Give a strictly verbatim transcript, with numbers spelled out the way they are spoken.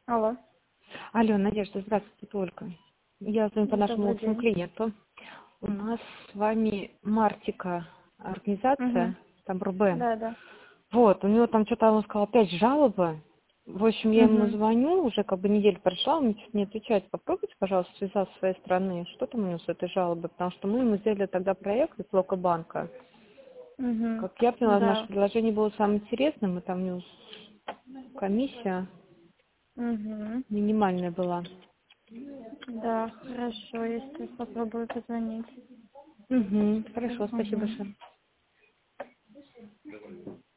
Алло. Алло, Надежда, здравствуйте, только. Я звоню по нашему Добрый общему день. клиенту. У нас с вами Мартика Угу. организация, там РУБ. Да, да. Вот, у него там что-то, он сказал, опять жалобы. В общем, я ему Угу. звоню, уже как бы неделя прошла, он мне чё-то не отвечает. Попробуйте, пожалуйста, связаться с своей стороны. Что там у него с этой жалобой? Потому что мы ему сделали тогда проект из Локобанка. Угу. Как я поняла, наше Да. предложение было самым интересным, и там у него комиссия Угу. минимальная была. Да, хорошо, я сейчас попробую позвонить. Угу, хорошо, спасибо Угу. большое.